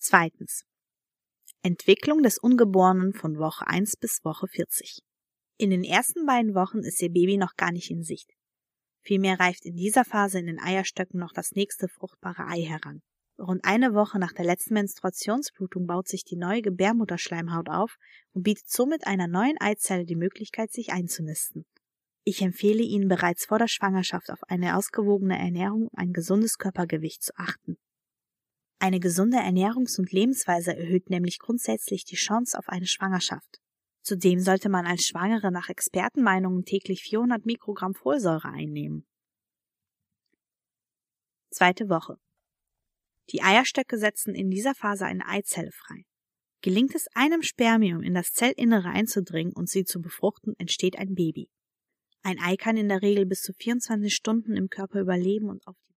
Zweitens. Entwicklung des Ungeborenen von Woche 1 bis Woche 40. In den ersten beiden Wochen ist Ihr Baby noch gar nicht in Sicht. Vielmehr reift in dieser Phase in den Eierstöcken noch das nächste fruchtbare Ei heran. Rund eine Woche nach der letzten Menstruationsblutung baut sich die neue Gebärmutterschleimhaut auf und bietet somit einer neuen Eizelle die Möglichkeit, sich einzunisten. Ich empfehle Ihnen bereits vor der Schwangerschaft auf eine ausgewogene Ernährung und ein gesundes Körpergewicht zu achten. Eine gesunde Ernährungs- und Lebensweise erhöht nämlich grundsätzlich die Chance auf eine Schwangerschaft. Zudem sollte man als Schwangere nach Expertenmeinungen täglich 400 Mikrogramm Folsäure einnehmen. Zweite Woche. Die Eierstöcke setzen in dieser Phase eine Eizelle frei. Gelingt es einem Spermium in das Zellinnere einzudringen und sie zu befruchten, entsteht ein Baby. Ein Ei kann in der Regel bis zu 24 Stunden im Körper überleben und auf